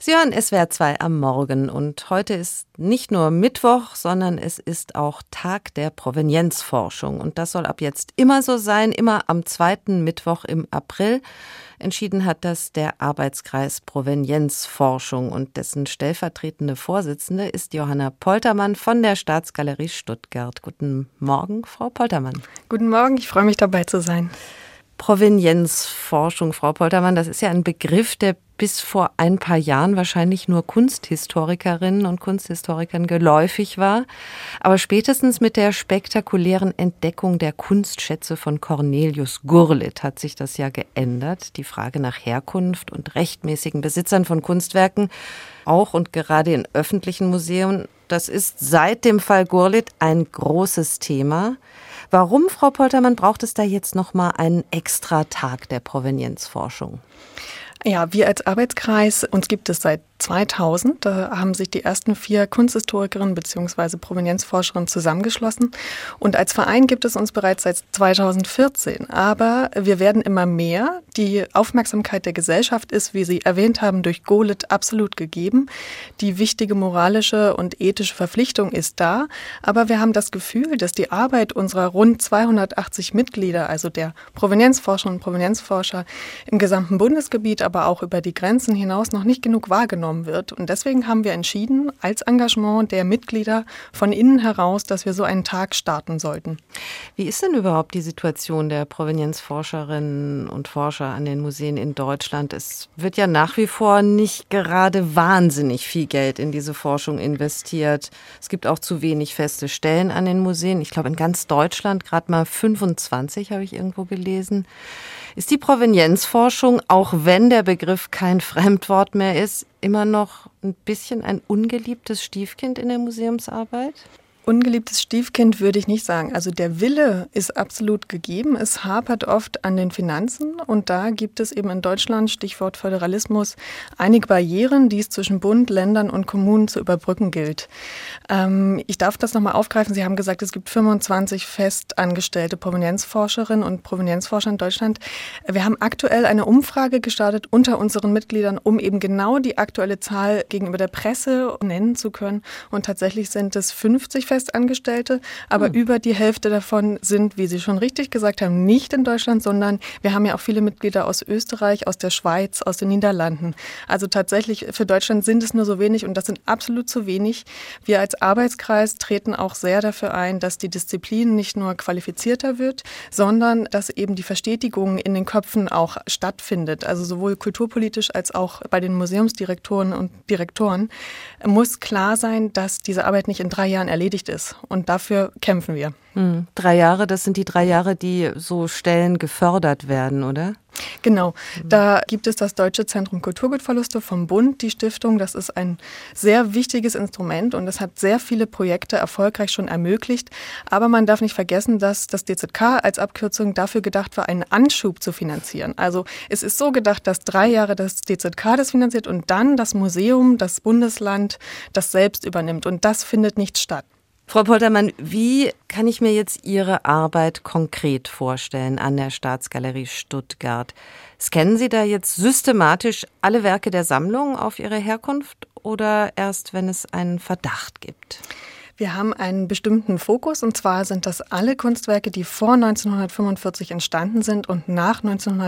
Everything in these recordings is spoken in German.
Sie hören SWR 2 am Morgen und heute ist nicht nur Mittwoch, sondern es ist auch Tag der Provenienzforschung. Und das soll ab jetzt immer so sein, immer am zweiten Mittwoch im April. Entschieden hat das der Arbeitskreis Provenienzforschung und dessen stellvertretende Vorsitzende ist Johanna Poltermann von der Staatsgalerie Stuttgart. Guten Morgen, Frau Poltermann. Guten Morgen, ich freue mich dabei zu sein. Provenienzforschung, Frau Poltermann, das ist ja ein Begriff, der bis vor ein paar Jahren wahrscheinlich nur Kunsthistorikerinnen und Kunsthistorikern geläufig war. Aber spätestens mit der spektakulären Entdeckung der Kunstschätze von Cornelius Gurlitt hat sich das ja geändert. Die Frage nach Herkunft und rechtmäßigen Besitzern von Kunstwerken, auch und gerade in öffentlichen Museen, das ist seit dem Fall Gurlitt ein großes Thema. Warum, Frau Poltermann, braucht es da jetzt nochmal einen extra Tag der Provenienzforschung? Ja, wir als Arbeitskreis, uns gibt es seit 2000, da haben sich die ersten 4 Kunsthistorikerinnen bzw. Provenienzforscherinnen zusammengeschlossen. Und als Verein gibt es uns bereits seit 2014. Aber wir werden immer mehr. Die Aufmerksamkeit der Gesellschaft ist, wie Sie erwähnt haben, durch Gurlitt absolut gegeben. Die wichtige moralische und ethische Verpflichtung ist da. Aber wir haben das Gefühl, dass die Arbeit unserer rund 280 Mitglieder, also der Provenienzforscherinnen und Provenienzforscher im gesamten Bundesgebiet, aber auch über die Grenzen hinaus noch nicht genug wahrgenommen wird. Und deswegen haben wir entschieden, als Engagement der Mitglieder von innen heraus, dass wir so einen Tag starten sollten. Wie ist denn überhaupt die Situation der Provenienzforscherinnen und Forscher an den Museen in Deutschland? Es wird ja nach wie vor nicht gerade wahnsinnig viel Geld in diese Forschung investiert. Es gibt auch zu wenig feste Stellen an den Museen. Ich glaube, in ganz Deutschland gerade mal 25, habe ich irgendwo gelesen. Ist die Provenienzforschung, auch wenn der Begriff kein Fremdwort mehr ist, immer noch ein bisschen ein ungeliebtes Stiefkind in der Museumsarbeit? Ungeliebtes Stiefkind würde ich nicht sagen. Also der Wille ist absolut gegeben. Es hapert oft an den Finanzen und da gibt es eben in Deutschland, Stichwort Föderalismus, einige Barrieren, die es zwischen Bund, Ländern und Kommunen zu überbrücken gilt. Ich darf das nochmal aufgreifen. Sie haben gesagt, es gibt 25 festangestellte Provenienzforscherinnen und Provenienzforscher in Deutschland. Wir haben aktuell eine Umfrage gestartet unter unseren Mitgliedern, um eben genau die aktuelle Zahl gegenüber der Presse nennen zu können. Und tatsächlich sind es 50 Festangestellte, aber über die Hälfte davon sind, wie Sie schon richtig gesagt haben, nicht in Deutschland, sondern wir haben ja auch viele Mitglieder aus Österreich, aus der Schweiz, aus den Niederlanden. Also tatsächlich für Deutschland sind es nur so wenig und das sind absolut zu wenig. Wir als Arbeitskreis treten auch sehr dafür ein, dass die Disziplin nicht nur qualifizierter wird, sondern dass eben die Verstetigung in den Köpfen auch stattfindet. Also sowohl kulturpolitisch als auch bei den Museumsdirektoren und Direktoren muss klar sein, dass diese Arbeit nicht in 3 Jahren erledigt ist. Und dafür kämpfen wir. 3 Jahre, das sind die 3 Jahre, die so Stellen gefördert werden, oder? Genau, da gibt es das Deutsche Zentrum Kulturgutverluste vom Bund, die Stiftung. Das ist ein sehr wichtiges Instrument und es hat sehr viele Projekte erfolgreich schon ermöglicht. Aber man darf nicht vergessen, dass das DZK als Abkürzung dafür gedacht war, einen Anschub zu finanzieren. Also es ist so gedacht, dass 3 Jahre das DZK das finanziert und dann das Museum, das Bundesland das selbst übernimmt. Und das findet nicht statt. Frau Poltermann, wie kann ich mir jetzt Ihre Arbeit konkret vorstellen an der Staatsgalerie Stuttgart? Scannen Sie da jetzt systematisch alle Werke der Sammlung auf ihre Herkunft oder erst, wenn es einen Verdacht gibt? Wir haben einen bestimmten Fokus und zwar sind das alle Kunstwerke, die vor 1945 entstanden sind und nach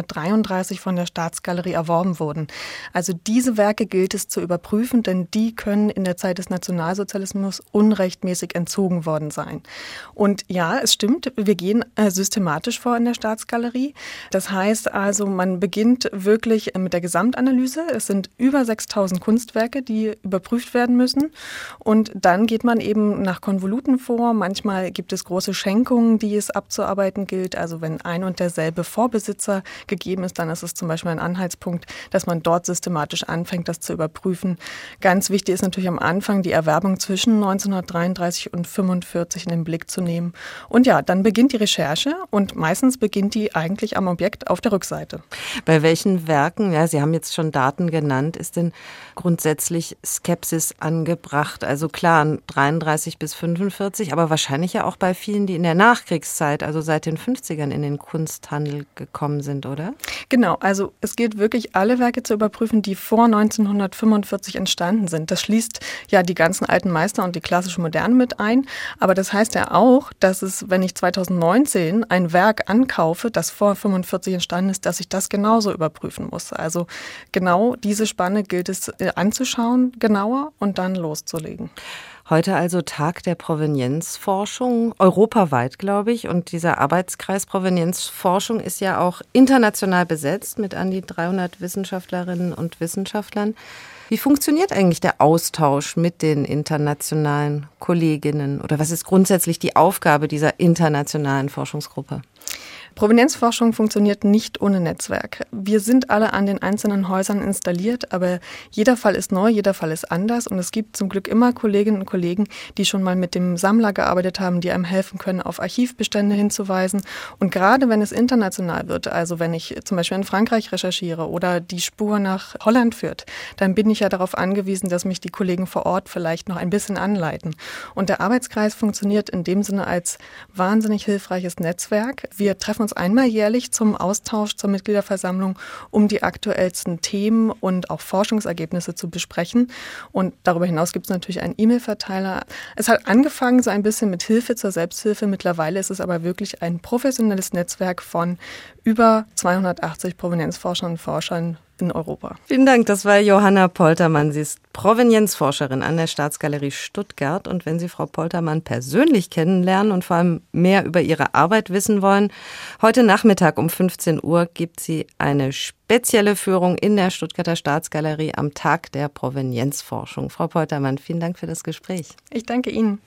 1933 von der Staatsgalerie erworben wurden. Also diese Werke gilt es zu überprüfen, denn die können in der Zeit des Nationalsozialismus unrechtmäßig entzogen worden sein. Und ja, es stimmt, wir gehen systematisch vor in der Staatsgalerie. Das heißt also, man beginnt wirklich mit der Gesamtanalyse. Es sind über 6.000 Kunstwerke, die überprüft werden müssen und dann geht man eben nach Konvoluten vor. Manchmal gibt es große Schenkungen, die es abzuarbeiten gilt. Also wenn ein und derselbe Vorbesitzer gegeben ist, dann ist es zum Beispiel ein Anhaltspunkt, dass man dort systematisch anfängt, das zu überprüfen. Ganz wichtig ist natürlich am Anfang die Erwerbung zwischen 1933 und 1945 in den Blick zu nehmen. Und ja, dann beginnt die Recherche und meistens beginnt die eigentlich am Objekt auf der Rückseite. Bei welchen Werken, ja, Sie haben jetzt schon Daten genannt, ist denn grundsätzlich Skepsis angebracht? Also klar, 33 1940 bis 1945, aber wahrscheinlich ja auch bei vielen, die in der Nachkriegszeit, also seit den 50ern in den Kunsthandel gekommen sind, oder? Genau, also es gilt wirklich, alle Werke zu überprüfen, die vor 1945 entstanden sind. Das schließt ja die ganzen alten Meister und die klassische Moderne mit ein. Aber das heißt ja auch, dass es, wenn ich 2019 ein Werk ankaufe, das vor 1945 entstanden ist, dass ich das genauso überprüfen muss. Also genau diese Spanne gilt es anzuschauen, genauer und dann loszulegen. Heute also Tag der Provenienzforschung, europaweit, glaube ich. Und dieser Arbeitskreis Provenienzforschung ist ja auch international besetzt mit an die 300 Wissenschaftlerinnen und Wissenschaftlern. Wie funktioniert eigentlich der Austausch mit den internationalen Kolleginnen? Oder was ist grundsätzlich die Aufgabe dieser internationalen Forschungsgruppe? Provenienzforschung funktioniert nicht ohne Netzwerk. Wir sind alle an den einzelnen Häusern installiert, aber jeder Fall ist neu, jeder Fall ist anders und es gibt zum Glück immer Kolleginnen und Kollegen, die schon mal mit dem Sammler gearbeitet haben, die einem helfen können, auf Archivbestände hinzuweisen. Und gerade wenn es international wird, also wenn ich zum Beispiel in Frankreich recherchiere oder die Spur nach Holland führt, dann bin ich ja darauf angewiesen, dass mich die Kollegen vor Ort vielleicht noch ein bisschen anleiten. Und der Arbeitskreis funktioniert in dem Sinne als wahnsinnig hilfreiches Netzwerk. Wir treffen uns einmal jährlich zum Austausch zur Mitgliederversammlung, um die aktuellsten Themen und auch Forschungsergebnisse zu besprechen. Und darüber hinaus gibt es natürlich einen E-Mail-Verteiler. Es hat angefangen so ein bisschen mit Hilfe zur Selbsthilfe. Mittlerweile ist es aber wirklich ein professionelles Netzwerk von über 280 Provenienzforschern und Forschern in Europa. Vielen Dank, das war Johanna Poltermann. Sie ist Provenienzforscherin an der Staatsgalerie Stuttgart. Und wenn Sie Frau Poltermann persönlich kennenlernen und vor allem mehr über ihre Arbeit wissen wollen, heute Nachmittag um 15 Uhr gibt sie eine spezielle Führung in der Stuttgarter Staatsgalerie am Tag der Provenienzforschung. Frau Poltermann, vielen Dank für das Gespräch. Ich danke Ihnen.